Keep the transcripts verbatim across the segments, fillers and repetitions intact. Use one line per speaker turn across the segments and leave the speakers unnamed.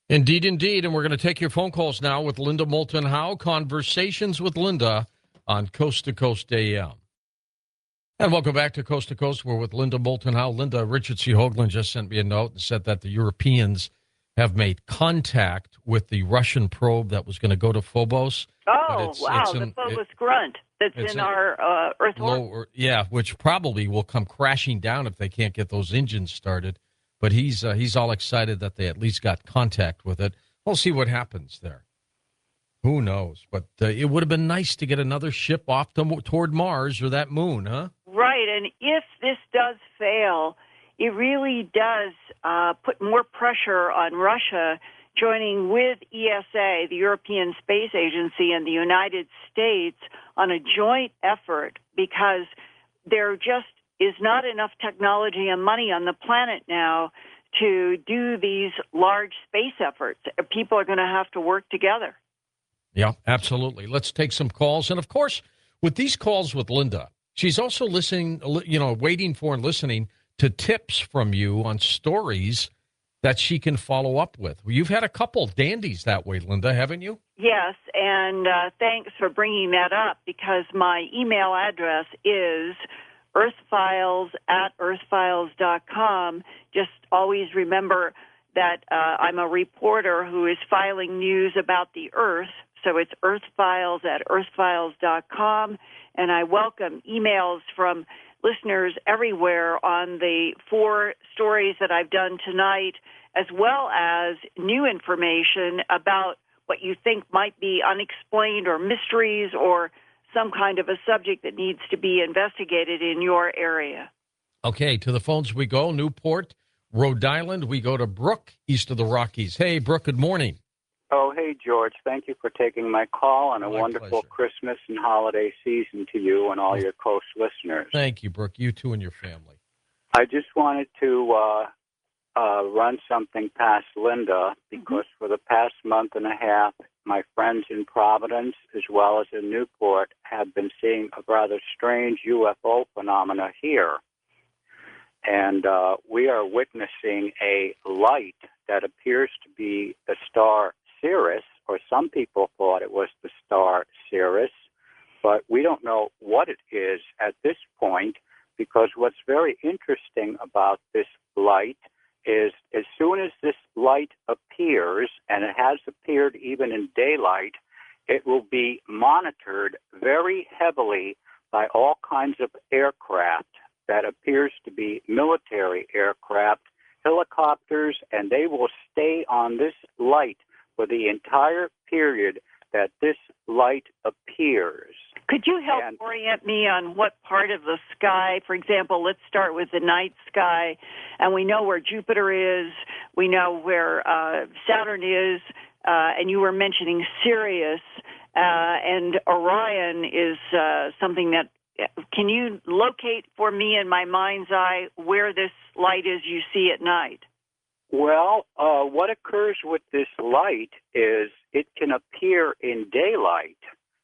Indeed, indeed. And we're going to take your phone calls now with Linda Moulton Howe. Conversations with Linda on Coast to Coast A M. And welcome back to Coast to Coast. We're with Linda Moulton Howe. Linda, Richard C. Hoagland just sent me a note and said that the Europeans have made contact with the Russian probe that was going to go to Phobos.
Oh,
it's,
wow,
it's
the
in,
Phobos
it,
grunt that's in, in our uh, Earth orbit.
Yeah, which probably will come crashing down if they can't get those engines started. But he's uh, he's all excited that they at least got contact with it. We'll see what happens there. Who knows? But uh, it would have been nice to get another ship off to, toward Mars or that moon, huh?
Right, and if this does fail, it really does uh, put more pressure on Russia joining with E S A, the European Space Agency, and the United States on a joint effort, because there just is not enough technology and money on the planet now to do these large space efforts. People are going to have to work together.
Yeah, absolutely. Let's take some calls. And, of course, with these calls with Linda, she's also listening, you know, waiting for and listening to tips from you on stories that she can follow up with. You've had a couple dandies that way, Linda, haven't you?
Yes, and uh, thanks for bringing that up, because my email address is earthfiles at earthfiles dot com. Just always remember that uh, I'm a reporter who is filing news about the Earth, so it's earthfiles at earthfiles dot com, and I welcome emails from listeners everywhere on the four stories that I've done tonight, as well as new information about what you think might be unexplained or mysteries or some kind of a subject that needs to be investigated in your area.
Okay, to the phones we go. Newport, Rhode Island. We go to Brooke, east of the Rockies. Hey, Brooke, good morning.
Oh, hey, George. Thank you for taking my call, and a
my
wonderful
pleasure.
Christmas and holiday season to you and all your Coast listeners.
Thank you, Brooke. You too and your family.
I just wanted to uh, uh, run something past Linda, because mm-hmm. for the past month and a half, my friends in Providence, as well as in Newport, have been seeing a rather strange U F O phenomena here. And uh, we are witnessing a light that appears to be the star Sirius, or some people thought it was the star Sirius, but we don't know what it is at this point, because what's very interesting about this light is as soon as this light appears, and it has appeared even in daylight, it will be monitored very heavily by all kinds of aircraft that appears to be military aircraft, helicopters, and they will stay on this light for the entire period that this light appears.
Could you help
and,
orient me on what part of the sky? For example, let's start with the night sky, and we know where Jupiter is, we know where uh, Saturn is, uh, and you were mentioning Sirius, uh, and Orion is uh, something that, can you locate for me in my mind's eye where this light is you see at night?
Well, uh, what occurs with this light is it can appear in daylight,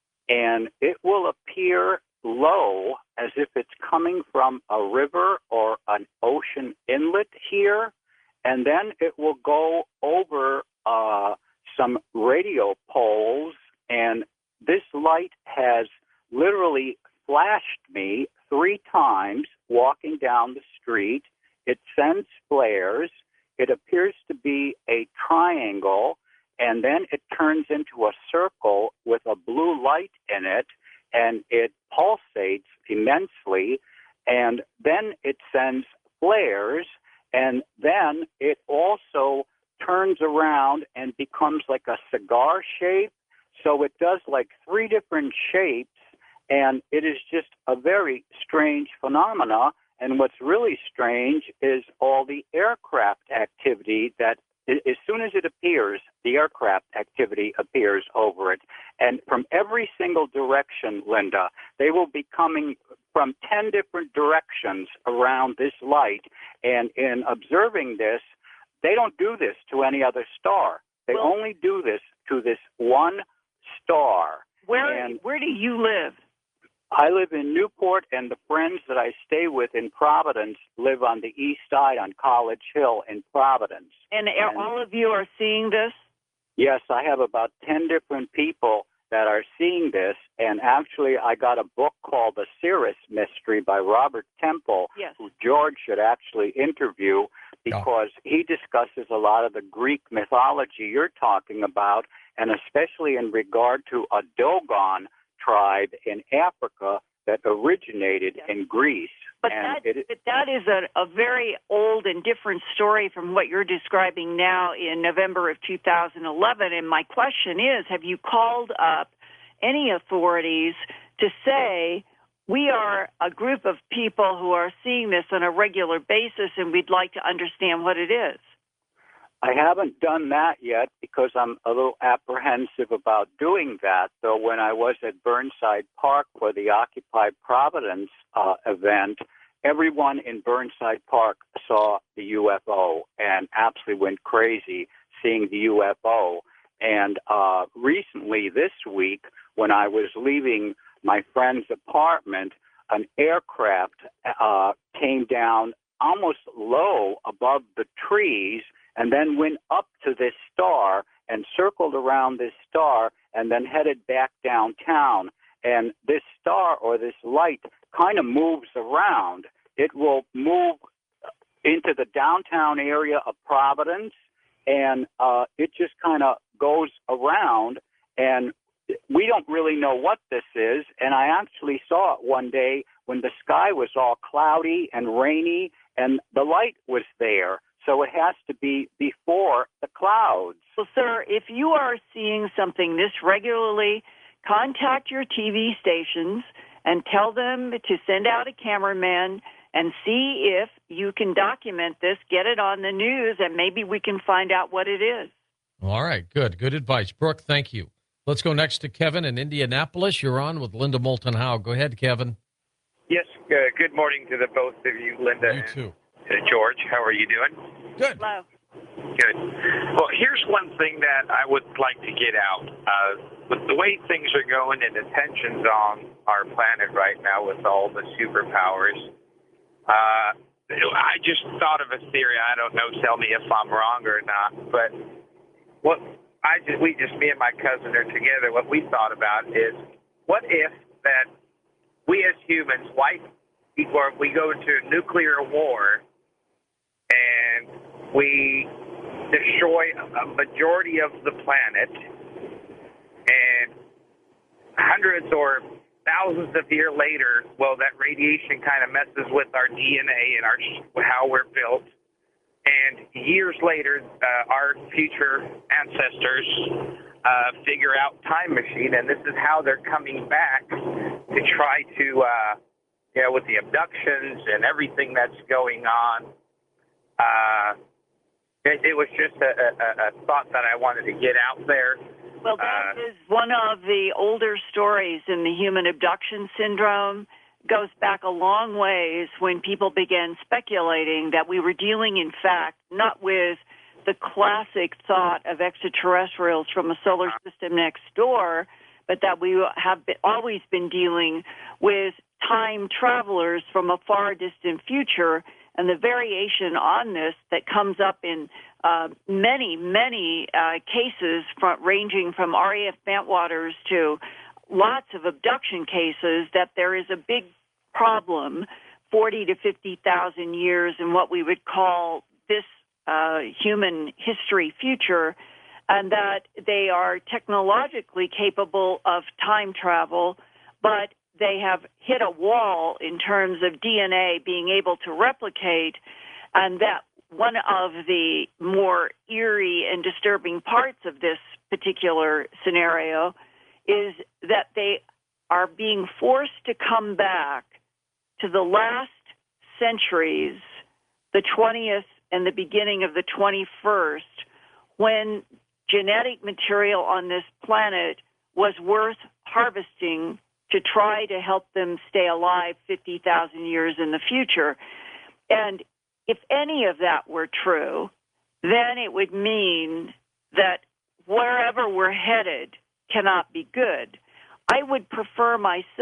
and it will appear low as if it's coming from a river or an ocean inlet here, and then it will go over uh, some radio poles, and this light has literally flashed me three times walking down the street. It sends flares. It appears to be a triangle, and then it turns into a circle with a blue light in it, and it pulsates immensely, and then it sends flares, and then it also turns around and becomes like a cigar shape. So it does like three different shapes, and it is just a very strange phenomena. And what's really strange is all the aircraft activity that, as soon as it appears, the aircraft activity appears over it. And from every single direction, Linda, they will be coming from ten different directions around this light. And in observing this, they don't do this to any other star. They
well,
only do this to this one star.
Where
and
where do you live?
I live in Newport, and the friends that I stay with in Providence live on the east side on College Hill in Providence.
And,
And
all of you are seeing this?
yes, I have about ten different people that are seeing this, and actually I got a book called The Cirrus Mystery by Robert Temple,
Yes.
who George should actually interview because he discusses a lot of the Greek mythology you're talking about, and especially in regard to a Dogon tribe in Africa that originated
Yes.
in Greece.
But
and
that,
it,
but that is a, a very old and different story from what you're describing now in November of two thousand eleven. And my question is, have you called up any authorities to say, we are a group of people who are seeing this on a regular basis and we'd like to understand what it is?
I haven't done that yet because I'm a little apprehensive about doing that. Though when I was at Burnside Park for the Occupy Providence uh, event, everyone in Burnside Park saw the U F O and absolutely went crazy seeing the U F O. And uh, recently this week, when I was leaving my friend's apartment, an aircraft uh, came down almost low above the trees and then went up to this star and circled around this star and then headed back downtown. And this star or this light kind of moves around. It will move into the downtown area of Providence, and uh, it just kind of goes around, and we don't really know what this is. And I actually saw it one day when the sky was all cloudy and rainy, and the light was there. So it has to be before the clouds.
Well, sir, if you are seeing something this regularly, contact your T V stations and tell them to send out a cameraman and see if you can document this, get it on the news, and maybe we can find out what it is.
All right, good. Good advice. Brooke, thank you. Let's go next to Kevin in Indianapolis. You're on with Linda Moulton Howe. Go ahead, Kevin.
Yes, uh, good morning to the both of you, Linda
You too.
and uh, George. How are you doing?
Good.
Hello.
Good. Well, here's one thing that I would like to get out. Uh, with the way things are going and the tensions on our planet right now with all the superpowers, uh, I just thought of a theory. I don't know, tell me if I'm wrong or not, but what I just, we just, me and my cousin are together, what we thought about is, what if that we as humans wipe, or we go into a nuclear war and we destroy a majority of the planet, and hundreds or thousands of years later, well, that radiation kind of messes with our D N A and our how we're built. And years later, uh, our future ancestors uh, figure out time machine, and this is how they're coming back to try to, uh, you know, with the abductions and everything that's going on. Uh, it, it was just a, a, a thought that I wanted to get out there.
Well, that
Uh,
is one of the older stories in the human abduction syndrome. Goes back a long ways when people began speculating that we were dealing, in fact, not with the classic thought of extraterrestrials from a solar system next door, but that we have been, always been dealing with time travelers from a far distant future. And the variation on this that comes up in uh, many, many uh, cases, from, ranging from R A F Bentwaters to lots of abduction cases, that there is a big problem forty to fifty thousand years in what we would call this uh, human history future, and that they are technologically capable of time travel, but they have hit a wall in terms of D N A being able to replicate, and that one of the more eerie and disturbing parts of this particular scenario is that they are being forced to come back to the last centuries, the twentieth and the beginning of the twenty-first, when genetic material on this planet was worth harvesting to try to help them stay alive fifty thousand years in the future. And if any of that were true, then it would mean that wherever we're headed cannot be good. I would prefer myself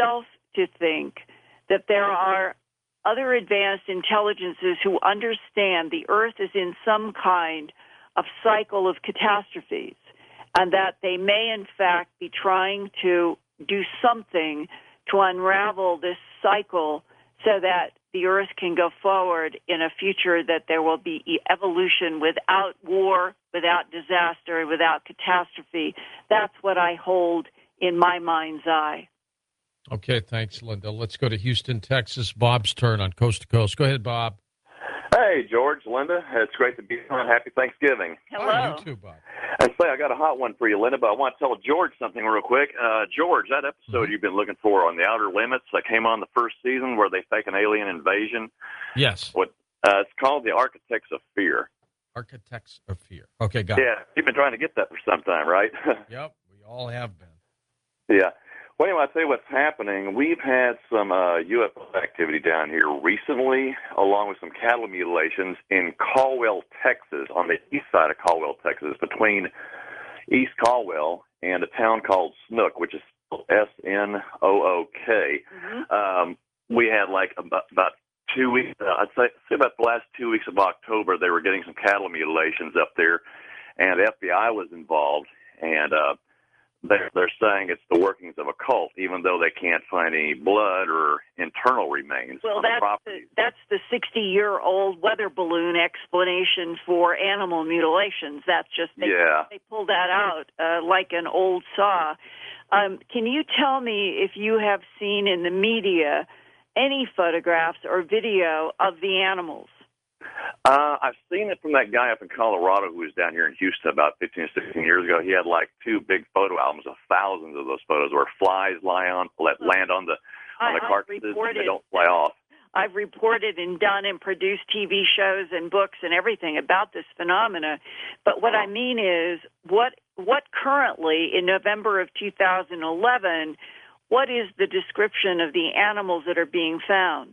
to think that there are other advanced intelligences who understand the Earth is in some kind of cycle of catastrophes, and that they may, in fact, be trying to do something to unravel this cycle so that the Earth can go forward in a future that there will be evolution without war, without disaster, without catastrophe. That's what I hold in my mind's eye.
Okay, thanks, Linda. Let's go to Houston, Texas. Bob's turn on Coast to Coast. Go ahead, Bob.
Hey, George, Linda. It's great to be on. Happy Thanksgiving.
Hello.
Oh, you too, Bob.
I say I got a hot one for you, Linda, but I want to tell George something real quick. Uh, George, that episode
Mm-hmm.
you've been looking for on The Outer Limits that came on the first season where they fake an alien invasion,
Yes.
what uh, it's called The Architects of Fear.
Architects of Fear. Okay, got it.
Yeah, you've been trying to get that for some time, right?
Yep, we all have been.
Yeah. Well, anyway, I'll tell you what's happening. We've had some uh, U F O activity down here recently, along with some cattle mutilations in Caldwell, Texas, on the east side of Caldwell, Texas, between East Caldwell and a town called Snook, which is S N O O K.
Mm-hmm.
Um, we had like about, about two weeks, uh, I'd say, say about the last two weeks of October, they were getting some cattle mutilations up there, and the F B I was involved, and uh, They're, they're saying it's the workings of a cult, even though they can't find any blood or internal remains
Well,
on the
that's the,
properties.
that's the sixty-year-old weather balloon explanation for animal mutilations. That's just they,
Yeah.
they pulled that out uh, like an old saw. Um, can you tell me if you have seen in the media any photographs or video of the animals?
Uh, I've seen it from that guy up in Colorado who was down here in Houston about fifteen or sixteen years ago. He had like two big photo albums of thousands of those photos where flies lie on, let land on the on the
I- I've
carcasses and
reported-
they don't fly off.
I've reported and done and produced T V shows and books and everything about this phenomena. But what I mean is, what what currently in November of two thousand eleven, what is the description of the animals that are being found?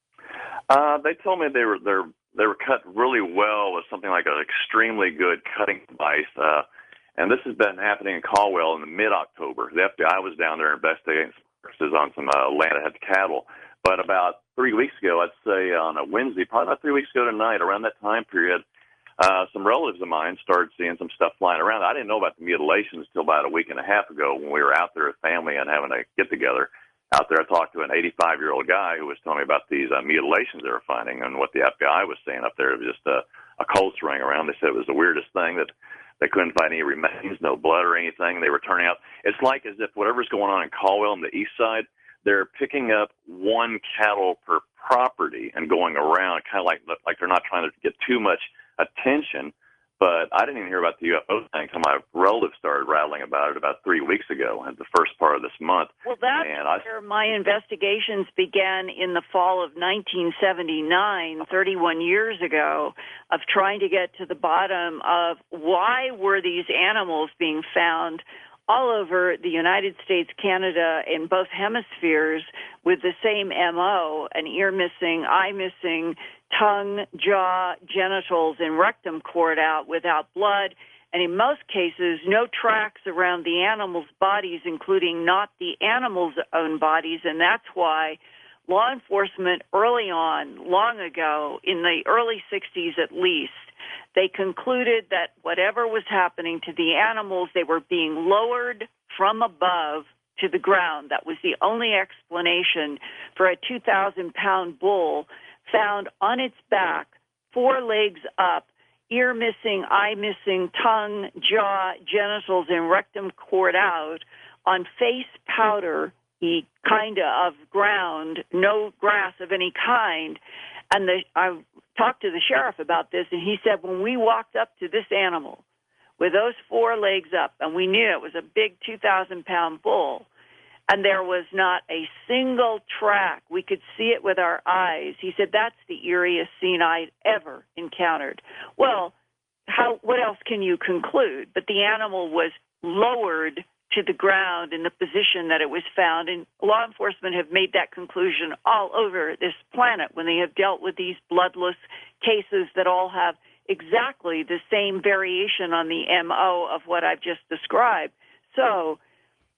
Uh, they told me they were they're they were cut really well with something like an extremely good cutting device. Uh, and this has been happening in Caldwell in the mid-October. The F B I was down there investigating sources on some uh, land that had cattle. But about three weeks ago, I'd say on a Wednesday, probably about three weeks ago tonight, around that time period, uh, some relatives of mine started seeing some stuff flying around. I didn't know about the mutilations until about a week and a half ago when we were out there as family and having a get-together. Out there, I talked to an eighty-five-year-old guy who was telling me about these uh, mutilations they were finding and what the F B I was saying up there. It was just a, a cold swing around. They said it was the weirdest thing, that they couldn't find any remains, no blood or anything. They were turning out. It's like as if whatever's going on in Caldwell on the east side, they're picking up one cattle per property and going around, kind of like like they're not trying to get too much attention. But I didn't even hear about the U F O thing until my relatives started rattling about it about three weeks ago, at the first part of this month.
Well, that's
and I,
where my investigations began in the fall of nineteen seventy-nine, thirty-one years ago, of trying to get to the bottom of why were these animals being found all over the United States, Canada, in both hemispheres with the same M O, an ear missing, eye missing, tongue, jaw, genitals, and rectum cord out without blood, and in most cases, no tracks around the animals' bodies, including not the animals' own bodies, and that's why law enforcement early on, long ago, in the early sixties at least, they concluded that whatever was happening to the animals, they were being lowered from above to the ground. That was the only explanation for a two thousand pound bull found on its back, four legs up, ear missing, eye missing, tongue, jaw, genitals, and rectum cord out, on face powder, kind of ground, no grass of any kind. And the, I talked to the sheriff about this, and he said when we walked up to this animal with those four legs up, and we knew it was a big two thousand pound bull, and there was not a single track, we could see it with our eyes. He said, that's the eeriest scene I'd ever encountered. Well, how? What else can you conclude? But the animal was lowered to the ground in the position that it was found, and law enforcement have made that conclusion all over this planet when they have dealt with these bloodless cases that all have exactly the same variation on the M O of what I've just described. So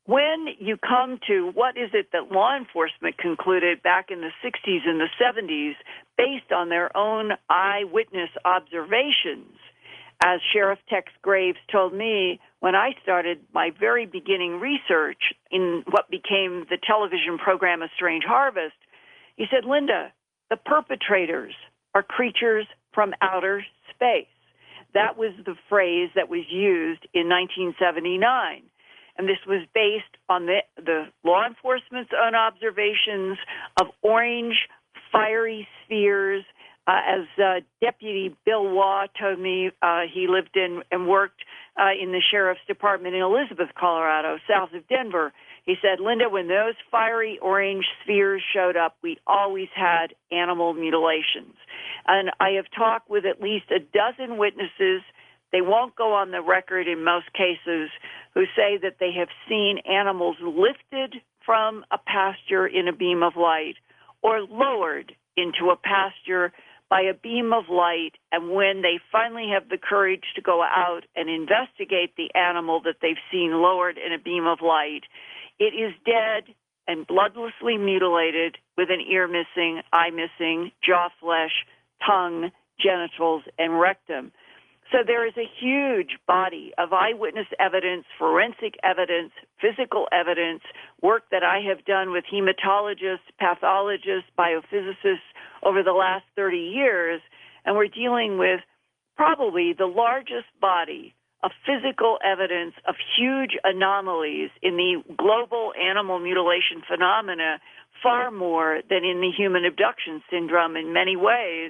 when you come to what is it that law enforcement concluded back in the sixties and the seventies based on their own eyewitness observations, as Sheriff Tex Graves told me when I started my very beginning research in what became the television program A Strange Harvest, he said, Linda, the perpetrators are creatures from outer space. That was the phrase that was used in nineteen seventy-nine. And this was based on the, the law enforcement's own observations of orange, fiery spheres. Uh, as uh, Deputy Bill Waugh told me, uh, he lived in and worked uh, in the Sheriff's Department in Elizabeth, Colorado, south of Denver. He said, Linda, when those fiery orange spheres showed up, we always had animal mutilations. And I have talked with at least a dozen witnesses. They won't go on the record in most cases, who say that they have seen animals lifted from a pasture in a beam of light or lowered into a pasture by a beam of light, and when they finally have the courage to go out and investigate the animal that they've seen lowered in a beam of light, it is dead and bloodlessly mutilated with an ear missing, eye missing, jaw flesh, tongue, genitals, and rectum. So there is a huge body of eyewitness evidence, forensic evidence, physical evidence, work that I have done with hematologists, pathologists, biophysicists over the last thirty years, and we're dealing with probably the largest body of physical evidence of huge anomalies in the global animal mutilation phenomena, far more than in the human abduction syndrome in many ways.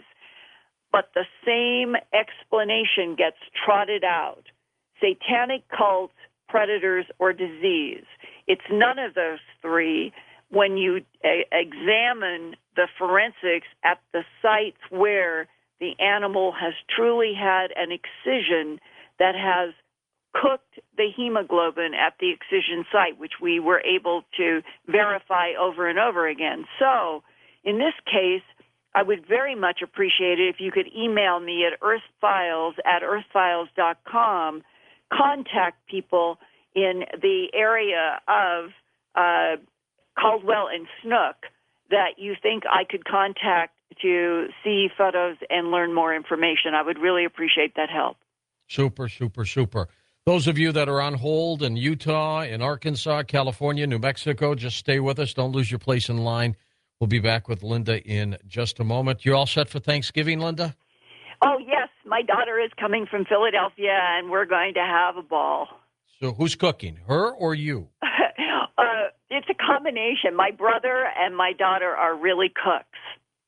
But the same explanation gets trotted out. Satanic cults, predators, or disease. It's none of those three when you a- examine the forensics at the sites where the animal has truly had an excision that has cooked the hemoglobin at the excision site, which we were able to verify over and over again. So in this case, I would very much appreciate it if you could email me at earthfiles at earthfiles dot com, contact people in the area of uh, Caldwell and Snook that you think I could contact to see photos and learn more information. I would really appreciate that help.
Super, super, super. Those of you that are on hold in Utah, in Arkansas, California, New Mexico, just stay with us. Don't lose your place in line. We'll be back with Linda in just a moment. You all set for Thanksgiving, Linda?
Oh, yes. My daughter is coming from Philadelphia, and we're going to have a ball.
So who's cooking, her or you?
uh, it's a combination. My brother and my daughter are really cooks.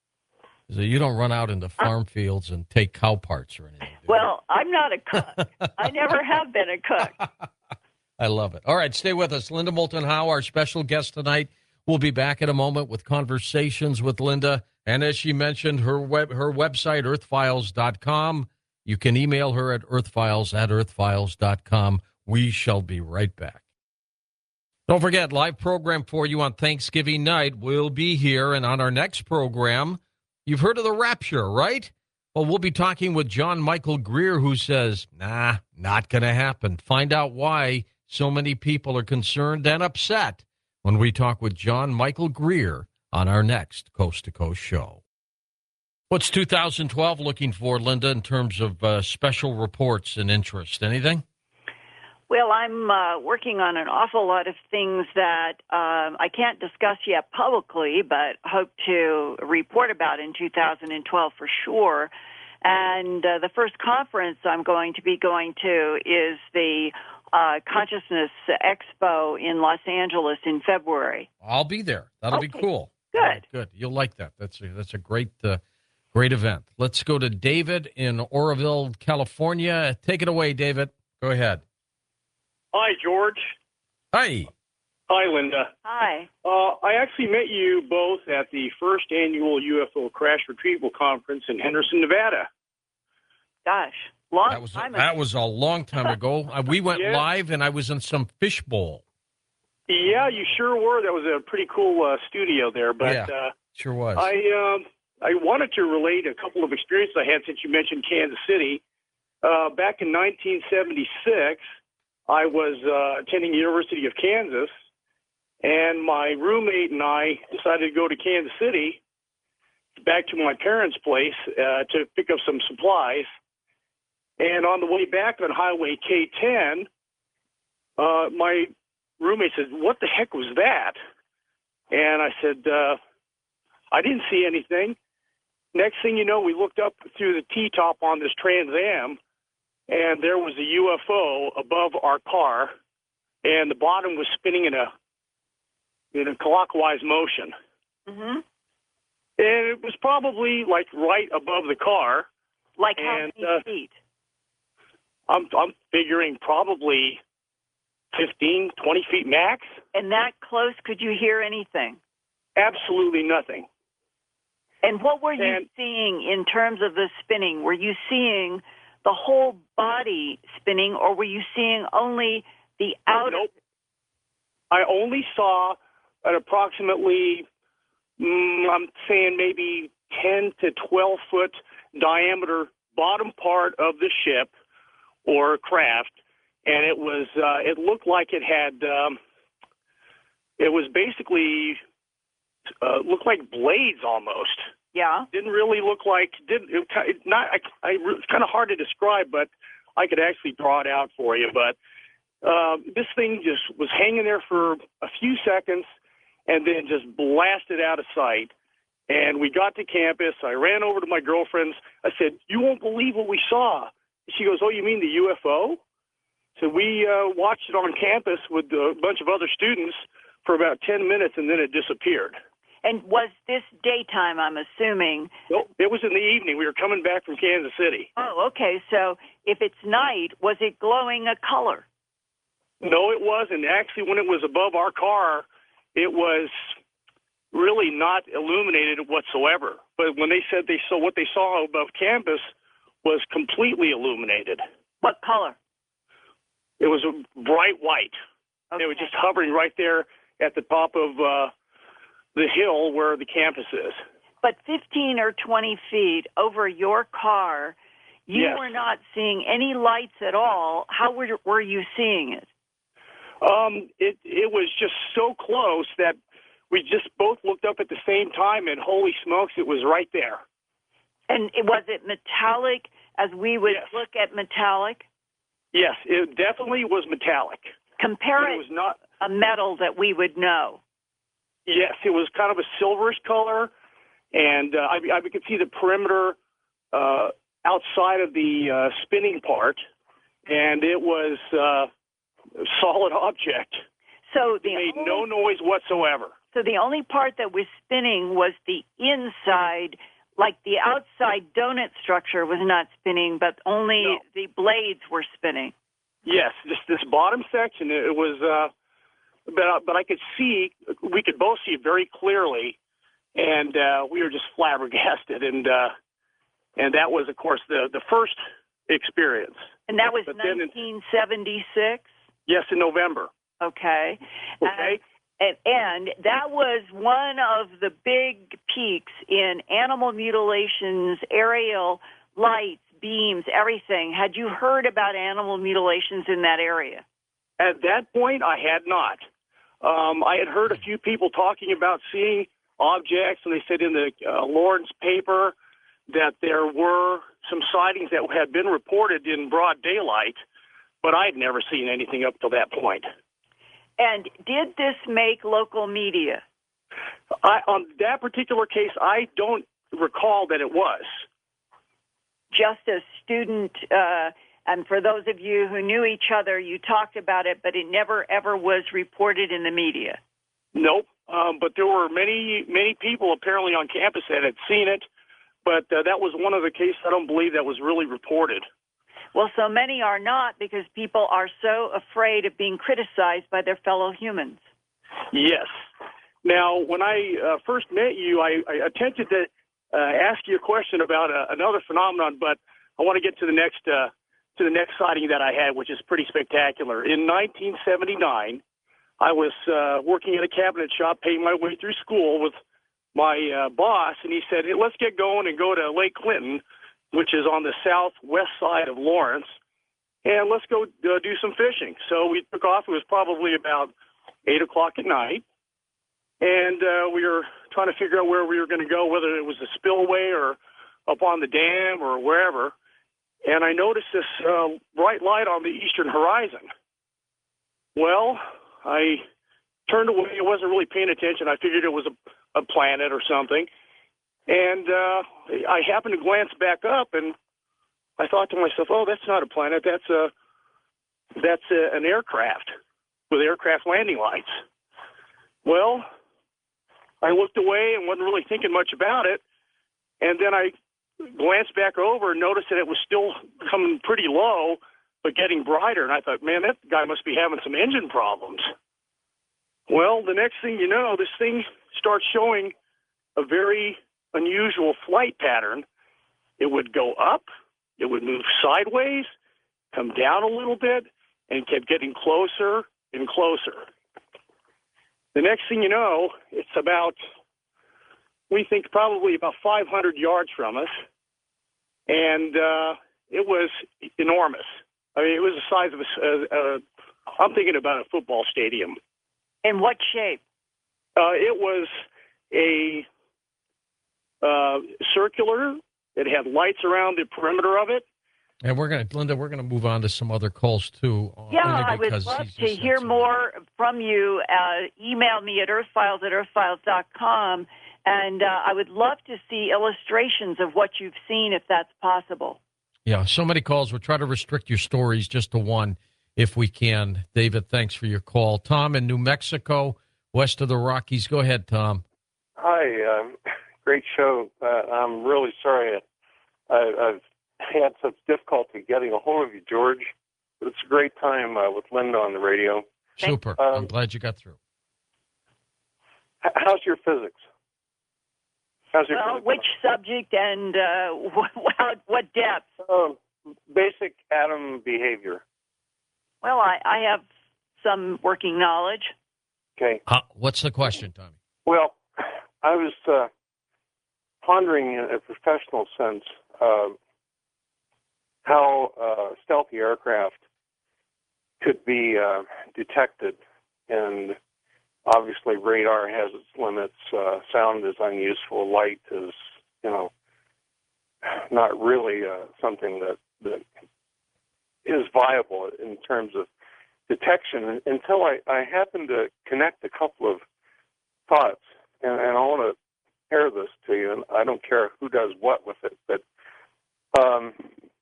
So you don't run out into farm fields and take cow parts or anything, do you?
Well, I'm not a cook. I never have been a cook.
I love it. All right, stay with us. Linda Moulton Howe, our special guest tonight. We'll be back in a moment with Conversations with Linda. And as she mentioned, her web her website, earth files dot com. You can email her at earthfiles at earthfiles dot com. We shall be right back. Don't forget, live program for you on Thanksgiving night. We'll be here, and on our next program, you've heard of the rapture, right? Well, we'll be talking with John Michael Greer, who says, nah, not going to happen. Find out why so many people are concerned and upset when we talk with John Michael Greer on our next Coast to Coast show. What's two thousand twelve looking for, Linda, in terms of uh, special reports and interest? Anything?
Well, I'm uh, working on an awful lot of things that um, I can't discuss yet publicly, but hope to report about in two thousand twelve for sure. And uh, the first conference I'm going to be going to is the Uh, Consciousness Expo in Los Angeles in February.
I'll be there. That'll
Okay.
be cool.
Good.
Right, good. You'll like that. That's a, that's a great uh, great event. Let's go to David in Oroville, California. Take it away, David. Go ahead.
Hi, George.
Hi.
Hi, Linda.
Hi.
Uh, I actually met you both at the first annual U F O Crash Retrieval Conference in Henderson, Nevada.
Gosh. Long
That was
time
that
ago.
was a long time ago. Uh, we went
Yeah.
live, and I was in some fishbowl.
Yeah, you sure were. That was a pretty cool uh, studio there. But
Yeah.
uh,
Sure was.
I um, I wanted to relate a couple of experiences I had since you mentioned Kansas City. Uh, back in nineteen seventy-six, I was uh, attending the University of Kansas, And my roommate and I decided to go to Kansas City, back to my parents' place uh, to pick up some supplies. And on the way back on Highway K ten, uh, my roommate said, "What the heck was that?" And I said, uh, "I didn't see anything." Next thing you know, we looked up through the T-top on this Trans Am, and there was a U F O above our car, and the bottom was spinning in a in a clockwise motion.
Mm-hmm.
And it was probably like right above the car.
Like how
and,
many
uh,
feet?
I'm I'm figuring probably fifteen, twenty feet max.
And that close, could you hear anything?
Absolutely nothing.
And what were you
And-
seeing in terms of the spinning? Were you seeing the whole body spinning, or were you seeing only the outer?
Nope. I only saw at approximately, mm, I'm saying maybe ten to twelve foot diameter bottom part of the ship or craft, and it was uh, it looked like it had um, it was basically uh, looked like blades almost.
Yeah.
Didn't really look like didn't it, it not I, I it's kind of hard to describe, but I could actually draw it out for you. But uh, this thing just was hanging there for a few seconds, and then just blasted out of sight. And we got to campus. I ran over to my girlfriend's. I said, "You won't believe what we saw." She goes, "Oh, you mean the U F O?" So we uh, watched it on campus with a bunch of other students for about ten minutes, and then it disappeared.
And was this daytime, I'm assuming?
No, it was in the evening. We were coming back from Kansas City.
Oh, okay. So if it's night, was it glowing a color?
No, it wasn't. Actually, when it was above our car, it was really not illuminated whatsoever. But when they said they saw what they saw above campus was completely illuminated.
What color?
It was a bright white.
Okay.
It was just hovering right there at the top of uh, the hill where the campus is.
But fifteen or twenty feet over your car, you
Yes.
were not seeing any lights at all. How were, were you seeing it?
Um, it it was just so close that we just both looked up at the same time, and holy smokes, it was right there.
And it, was it metallic as we would
Yes.
look at metallic?
Yes, it definitely was metallic.
Compare
But it
it
was not.
a metal that we would know.
Yes, it was kind of a silverish color, and uh, I, I could see the perimeter uh, outside of the uh, spinning part, and it was uh, a solid object.
So
It
the
made
only,
no noise whatsoever.
so the only part that was spinning was the inside, like the outside donut structure was not spinning, but only
No.
the blades were spinning.
Yes, this this bottom section, it was, uh, but but I could see, we could both see it very clearly, and uh, we were just flabbergasted, and uh, and that was, of course, the the first experience.
And that was
But then in-
nineteen seventy-six?
Yes, in November.
Okay.
Okay.
And, and that was one of the big peaks in animal mutilations, aerial lights, beams, everything. Had you heard about animal mutilations in that area?
At that point, I had not. Um, I had heard a few people talking about seeing objects, and they said in the uh, Lawrence paper that there were some sightings that had been reported in broad daylight, but I had never seen anything up till that point.
And did this make local media?
I, on that particular case, I don't recall that it was.
Just a student, uh, and for those of you who knew each other, you talked about it, but it never, ever was reported in the media.
Nope. Um, but there were many, many people apparently on campus that had seen it, but uh, that was one of the cases I don't believe that was really reported.
Well, so many are not because people are so afraid of being criticized by their fellow humans.
Yes. Now, when I uh, first met you, I, I attempted to uh, ask you a question about uh, another phenomenon, but I want to get to the next uh, to the next sighting that I had, which is pretty spectacular. In nineteen seventy-nine, I was uh, working at a cabinet shop, paying my way through school with my uh, boss, and he said, "Hey, let's get going and go to Lake Clinton, which is on the southwest side of Lawrence, and let's go uh, do some fishing." So we took off. It was probably about eight o'clock at night, and uh, we were trying to figure out where we were going to go, whether it was a spillway or up on the dam or wherever. And I noticed this uh, bright light on the eastern horizon. Well, I turned away. I wasn't really paying attention. I figured it was a, a planet or something. And uh, I happened to glance back up, and I thought to myself, "Oh, that's not a planet. That's a that's a, an aircraft with aircraft landing lights." Well, I looked away and wasn't really thinking much about it, and then I glanced back over and noticed that it was still coming pretty low, but getting brighter. And I thought, man, that guy must be having some engine problems. Well, the next thing you know, this thing starts showing a very unusual flight pattern. It would go up, it would move sideways, come down a little bit, and kept getting closer and closer. The next thing you know, it's about, we think probably about five hundred yards from us, and uh, it was enormous. I mean, it was the size of a, uh, uh, I'm thinking about a football stadium.
In what shape?
Uh, it was a uh, circular. It had lights around the perimeter of it.
And we're going to, Linda, we're going to move on to some other calls, too. Uh,
Yeah,
only
I would
because
love
he's
to
just
hear
said so.
more from you. Uh, email me at earthfiles at earthfiles dot com, and uh, I would love to see illustrations of what you've seen, if that's possible.
Yeah, so many calls. We'll try to restrict your stories just to one if we can. David, thanks for your call. Tom in New Mexico, west of the Rockies. Go ahead, Tom.
Hi, um, great show. Uh, I'm really sorry I, I've had such difficulty getting a hold of you, George. But it's a great time uh, with Linda on the radio.
Super.
Um,
I'm glad you got through.
H- how's your physics? How's your
Well,
physics?
which subject and uh, what, what depth?
Um, basic atom behavior.
Well, I, I have some working knowledge.
Okay.
Uh, what's the question, Tommy?
Well, I was uh, pondering in a professional sense uh, how uh, stealthy aircraft could be uh, detected, and obviously radar has its limits. Uh, sound is unuseful. Light is, you know, not really uh, something that, that is viable in terms of detection until I, I happened to connect a couple of thoughts, and, and I want to share this to you, and I don't care who does what with it, but um,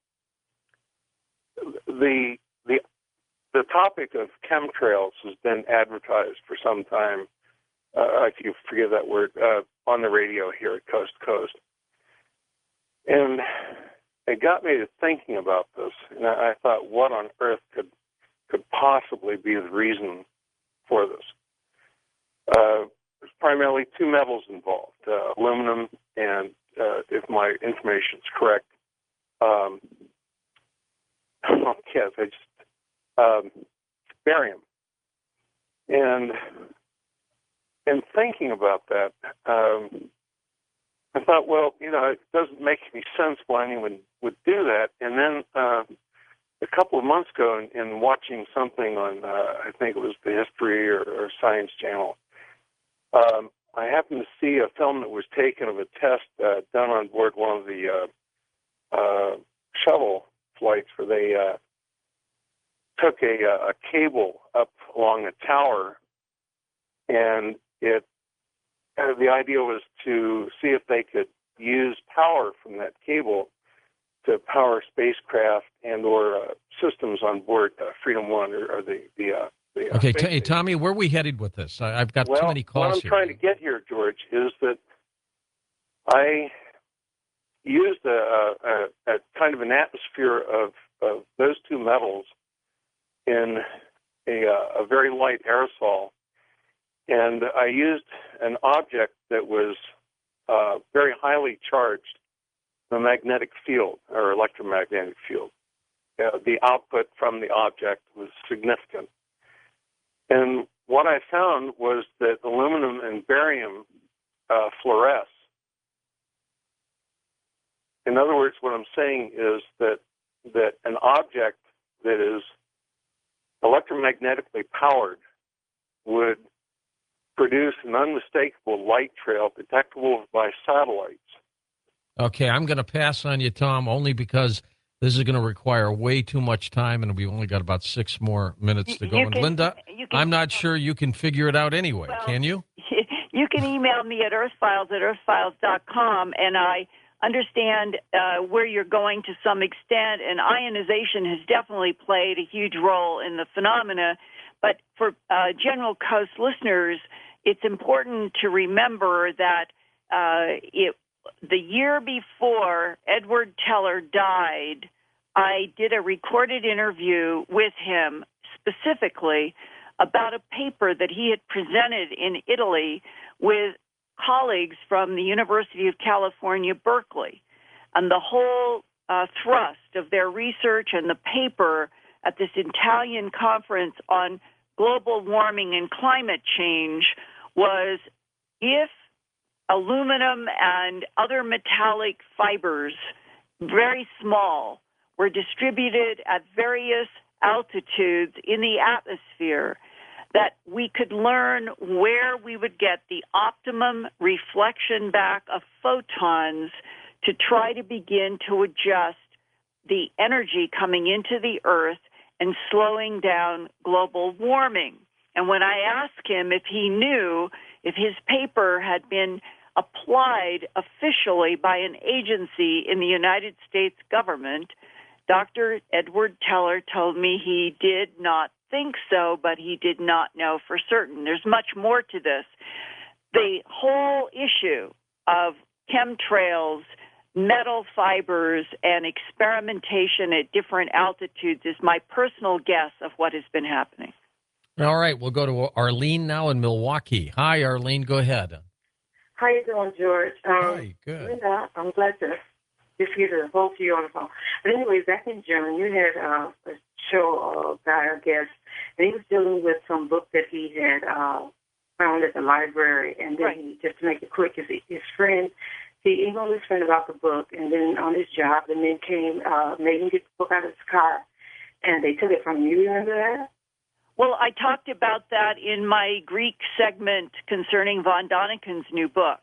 the the the topic of chemtrails has been advertised for some time, uh, if you forgive that word, uh, on the radio here at Coast to Coast. And it got me to thinking about this, and I, I thought, what on earth could could possibly be the reason for this? Uh, there's primarily two metals involved, uh, aluminum and, uh, if my information is correct, um, oh, yes, I just, um, barium. And in thinking about that, um, I thought, well, you know, it doesn't make any sense why anyone would do that. And then uh, a couple of months ago, in, in watching something on, uh, I think it was the History or, or Science Channel, um, I happened to see a film that was taken of a test uh, done on board one of the uh, uh, shuttle flights where they uh, took a, a cable up along a tower, and it uh, the idea was to see if they could use power from that cable to power spacecraft and or uh, systems on board uh, Freedom One or, or the the. Uh, the uh,
Okay,
space
t- hey,
station.
Tommy, where are we headed with this? I- I've got
well,
too many calls
what I'm
here.
trying to get here, George, is that I used a, a, a kind of an atmosphere of, of those two metals in a, a very light aerosol, and I used an object that was uh, very highly charged, the magnetic field or electromagnetic field. Uh, the output from the object was significant. And what I found was that aluminum and barium uh, fluoresce. In other words, what I'm saying is that that an object that is electromagnetically powered would produce an unmistakable light trail detectable by satellites.
Okay, I'm going to pass on you, Tom, only because this is going to require way too much time, and we've only got about six more minutes to go.
You
And
can-
Linda,
you can-
I'm not sure you can figure it out anyway,
Well,
can you?
You can email me at earthfiles at earthfiles dot com, and I understand uh, where you're going to some extent, and ionization has definitely played a huge role in the phenomena. But for uh, General Coast listeners, it's important to remember that uh, it, the year before Edward Teller died, I did a recorded interview with him specifically about a paper that he had presented in Italy with colleagues from the University of California, Berkeley. And the whole uh, thrust of their research and the paper at this Italian conference on global warming and climate change was if aluminum and other metallic fibers, very small, were distributed at various altitudes in the atmosphere, that we could learn where we would get the optimum reflection back of photons to try to begin to adjust the energy coming into the Earth and slowing down global warming. And when I asked him if he knew if his paper had been applied officially by an agency in the United States government, Doctor Edward Teller told me he did not think so, but he did not know for certain. There's much more to this. The whole issue of chemtrails, metal fibers, and experimentation at different altitudes is my personal guess of what has been happening.
All right, we'll go to Arlene now in Milwaukee. Hi, Arlene, go ahead.
How you doing, George? Um,
Hi, good.
Linda, I'm glad to just hear the both of you on the phone. But anyway, back in June, you had uh, a show uh, by our guest, and he was dealing with some book that he had uh, found at the library, and then
Right.
he, just to make it quick, his, his friend, he emailed his friend about the book, and then on his job, the men came, uh, made him get the book out of his car, and they took it from you. You remember that?
Well, I talked about that in my Greek segment concerning von Daniken's new book.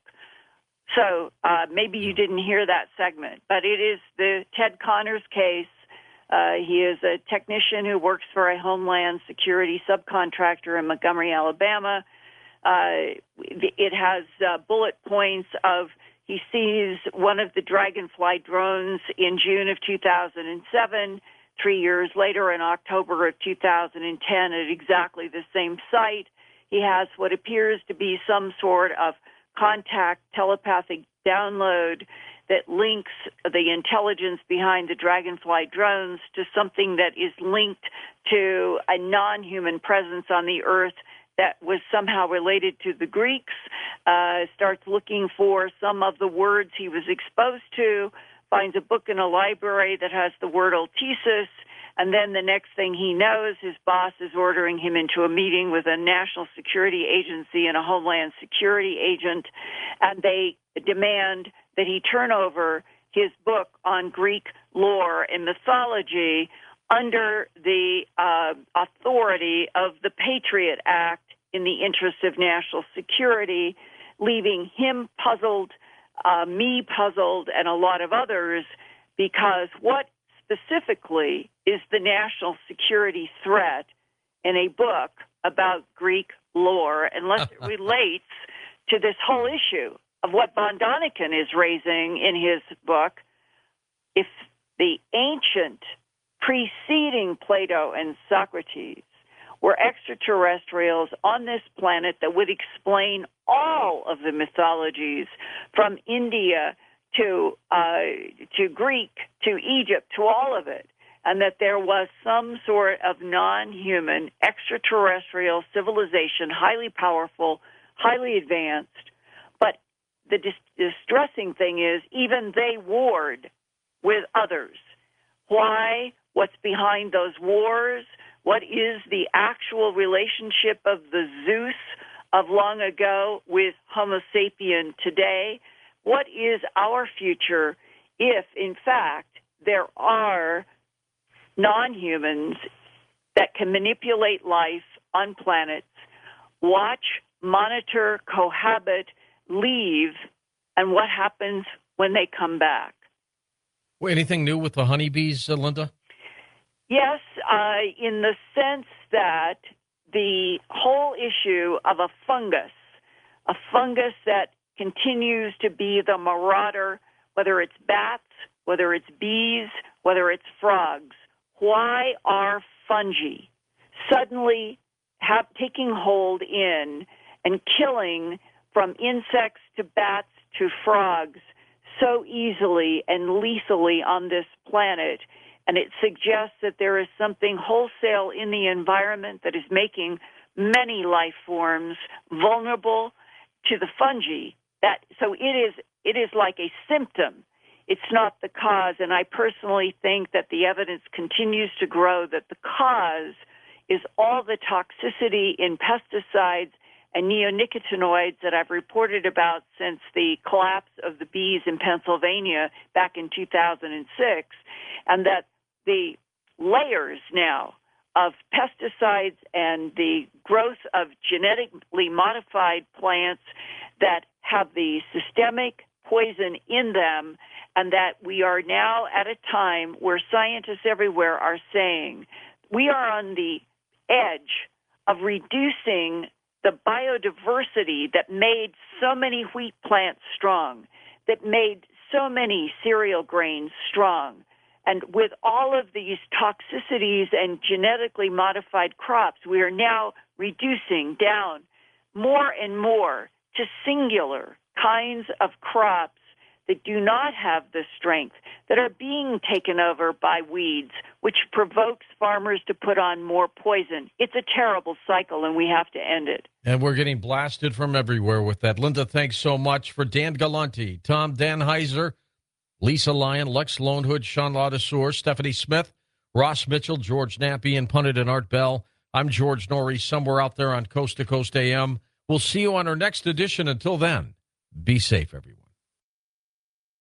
So uh, maybe you didn't hear that segment, but it is the Ted Connors case. Uh, he is a technician who works for a Homeland Security subcontractor in Montgomery, Alabama. Uh, it has uh, bullet points of he sees one of the Dragonfly drones in June of two thousand seven. Three years later, in October of two thousand ten, at exactly the same site, he has what appears to be some sort of contact telepathic download that links the intelligence behind the Dragonfly drones to something that is linked to a non-human presence on the Earth that was somehow related to the Greeks, uh, starts looking for some of the words he was exposed to, finds a book in a library that has the word Altesis, and then the next thing he knows, his boss is ordering him into a meeting with a national security agency and a Homeland Security agent, and they demand that he turn over his book on Greek lore and mythology under the uh, authority of the Patriot Act in the interest of national security, leaving him puzzled, uh, me puzzled, and a lot of others, because what specifically is the national security threat in a book about Greek lore, unless it relates to this whole issue of what von Daniken is raising in his book? If the ancient preceding Plato and Socrates were extraterrestrials on this planet that would explain all of the mythologies from India to uh, to Greek, to Egypt, to all of it, and that there was some sort of non-human extraterrestrial civilization, highly powerful, highly advanced. But the dis- distressing thing is even they warred with others. Why? What's behind those wars? What is the actual relationship of the Zeus of long ago with Homo sapien today? What is our future if, in fact, there are non-humans that can manipulate life on planets, watch monitor, cohabit, leave, and what happens when they come back.
Well, anything new with the honeybees, uh, Linda?
Yes, uh, in the sense that the whole issue of a fungus, a fungus that continues to be the marauder, whether it's bats, whether it's bees, whether it's frogs. Why are fungi suddenly have, taking hold in and killing from insects to bats to frogs so easily and lethally on this planet? And it suggests that there is something wholesale in the environment that is making many life forms vulnerable to the fungi. That so it is it is like a symptom. It's not the cause. And I personally think that the evidence continues to grow that the cause is all the toxicity in pesticides and neonicotinoids that I've reported about since the collapse of the bees in Pennsylvania back in two thousand six, and that the layers now of pesticides and the growth of genetically modified plants that have the systemic poison in them, and that we are now at a time where scientists everywhere are saying we are on the edge of reducing the biodiversity that made so many wheat plants strong, that made so many cereal grains strong. And with all of these toxicities and genetically modified crops, we are now reducing down more and more to singular kinds of crops that do not have the strength, that are being taken over by weeds, which provokes farmers to put on more poison. It's a terrible cycle, and we have to end it.
And we're getting blasted from everywhere with that. Linda, thanks so much. For Dan Galante, Tom Danheiser, Lisa Lyon, Lex Lonehood, Sean Ladouceur, Stephanie Smith, Ross Mitchell, George Nappy, and pundit and Art Bell. I'm George Norrie, somewhere out there on Coast to Coast A M. We'll see you on our next edition. Until then, be safe, everyone.